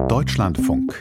Deutschlandfunk.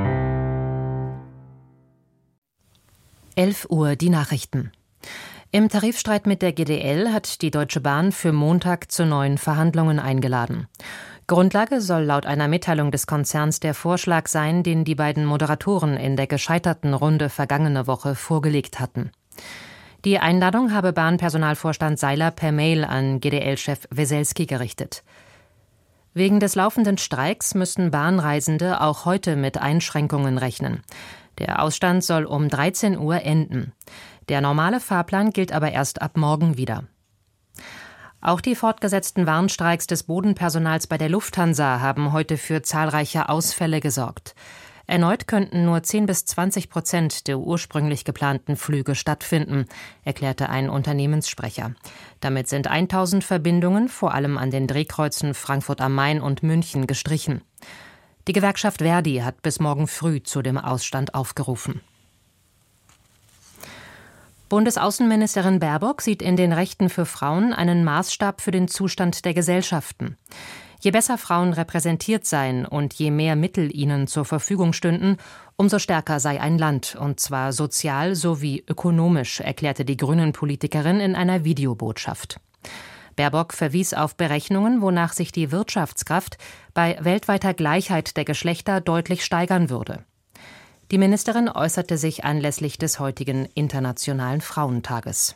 11 Uhr die Nachrichten. Im Tarifstreit mit der GdL hat die Deutsche Bahn für Montag zu neuen Verhandlungen eingeladen. Grundlage soll laut einer Mitteilung des Konzerns der Vorschlag sein, den die beiden Moderatoren in der gescheiterten Runde vergangene Woche vorgelegt hatten. Die Einladung habe Bahnpersonalvorstand Seiler per Mail an GdL-Chef Weselski gerichtet. Wegen des laufenden Streiks müssen Bahnreisende auch heute mit Einschränkungen rechnen. Der Ausstand soll um 13 Uhr enden. Der normale Fahrplan gilt aber erst ab morgen wieder. Auch die fortgesetzten Warnstreiks des Bodenpersonals bei der Lufthansa haben heute für zahlreiche Ausfälle gesorgt. Erneut könnten nur 10-20% der ursprünglich geplanten Flüge stattfinden, erklärte ein Unternehmenssprecher. Damit sind 1000 Verbindungen, vor allem an den Drehkreuzen Frankfurt am Main und München, gestrichen. Die Gewerkschaft Verdi hat bis morgen früh zu dem Ausstand aufgerufen. Bundesaußenministerin Baerbock sieht in den Rechten für Frauen einen Maßstab für den Zustand der Gesellschaften. Je besser Frauen repräsentiert seien und je mehr Mittel ihnen zur Verfügung stünden, umso stärker sei ein Land, und zwar sozial sowie ökonomisch, erklärte die Grünen-Politikerin in einer Videobotschaft. Baerbock verwies auf Berechnungen, wonach sich die Wirtschaftskraft bei weltweiter Gleichheit der Geschlechter deutlich steigern würde. Die Ministerin äußerte sich anlässlich des heutigen Internationalen Frauentages.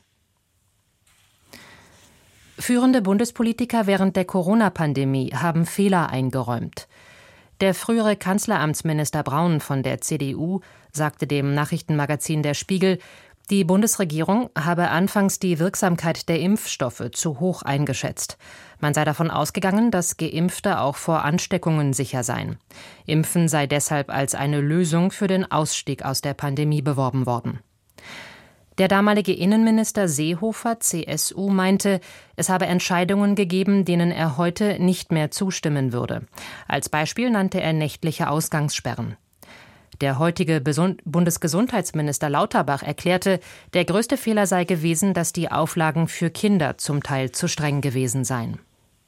Führende Bundespolitiker während der Corona-Pandemie haben Fehler eingeräumt. Der frühere Kanzleramtsminister Braun von der CDU sagte dem Nachrichtenmagazin Der Spiegel, die Bundesregierung habe anfangs die Wirksamkeit der Impfstoffe zu hoch eingeschätzt. Man sei davon ausgegangen, dass Geimpfte auch vor Ansteckungen sicher seien. Impfen sei deshalb als eine Lösung für den Ausstieg aus der Pandemie beworben worden. Der damalige Innenminister Seehofer, CSU, meinte, es habe Entscheidungen gegeben, denen er heute nicht mehr zustimmen würde. Als Beispiel nannte er nächtliche Ausgangssperren. Der heutige Bundesgesundheitsminister Lauterbach erklärte, der größte Fehler sei gewesen, dass die Auflagen für Kinder zum Teil zu streng gewesen seien.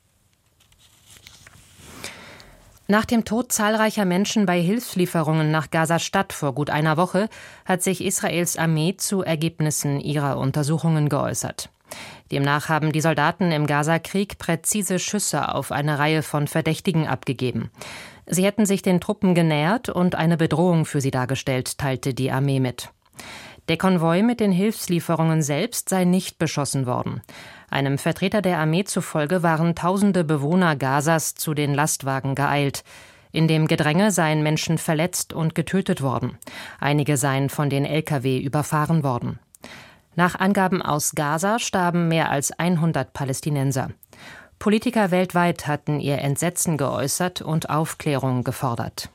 Nach dem Tod zahlreicher Menschen bei Hilfslieferungen nach Gaza-Stadt vor gut einer Woche hat sich Israels Armee zu Ergebnissen ihrer Untersuchungen geäußert. Demnach haben die Soldaten im Gaza-Krieg präzise Schüsse auf eine Reihe von Verdächtigen abgegeben. Sie hätten sich den Truppen genähert und eine Bedrohung für sie dargestellt, teilte die Armee mit. Der Konvoi mit den Hilfslieferungen selbst sei nicht beschossen worden. Einem Vertreter der Armee zufolge waren tausende Bewohner Gazas zu den Lastwagen geeilt. In dem Gedränge seien Menschen verletzt und getötet worden. Einige seien von den Lkw überfahren worden. Nach Angaben aus Gaza starben mehr als 100 Palästinenser. Politiker weltweit hatten ihr Entsetzen geäußert und Aufklärung gefordert.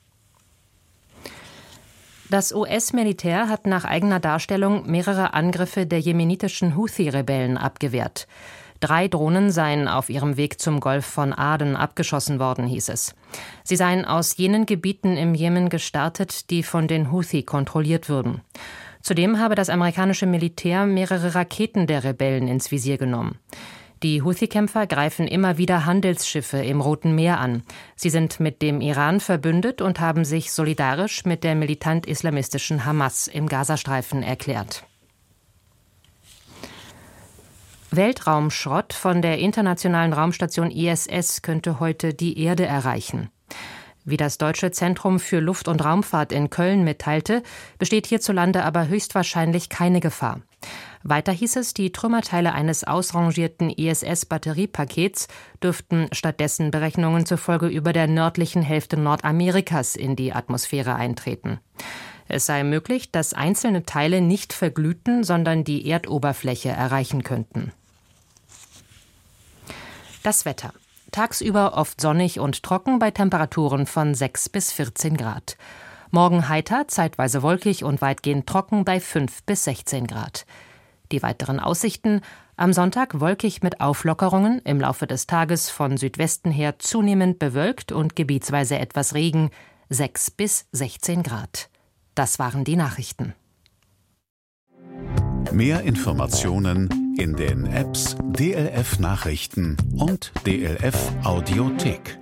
Das US-Militär hat nach eigener Darstellung mehrere Angriffe der jemenitischen Houthi-Rebellen abgewehrt. 3 Drohnen seien auf ihrem Weg zum Golf von Aden abgeschossen worden, hieß es. Sie seien aus jenen Gebieten im Jemen gestartet, die von den Houthi kontrolliert würden. Zudem habe das amerikanische Militär mehrere Raketen der Rebellen ins Visier genommen. Die Houthi-Kämpfer greifen immer wieder Handelsschiffe im Roten Meer an. Sie sind mit dem Iran verbündet und haben sich solidarisch mit der militant-islamistischen Hamas im Gazastreifen erklärt. Weltraumschrott von der internationalen Raumstation ISS könnte heute die Erde erreichen. Wie das Deutsche Zentrum für Luft- und Raumfahrt in Köln mitteilte, besteht hierzulande aber höchstwahrscheinlich keine Gefahr. Weiter hieß es, die Trümmerteile eines ausrangierten ISS-Batteriepakets dürften stattdessen Berechnungen zufolge über der nördlichen Hälfte Nordamerikas in die Atmosphäre eintreten. Es sei möglich, dass einzelne Teile nicht verglühten, sondern die Erdoberfläche erreichen könnten. Das Wetter. Tagsüber oft sonnig und trocken bei Temperaturen von 6 bis 14 Grad. Morgen heiter, zeitweise wolkig und weitgehend trocken bei 5 bis 16 Grad. Die weiteren Aussichten: am Sonntag wolkig mit Auflockerungen, im Laufe des Tages von Südwesten her zunehmend bewölkt und gebietsweise etwas Regen, 6 bis 16 Grad. Das waren die Nachrichten. Mehr Informationen in den Apps DLF Nachrichten und DLF Audiothek.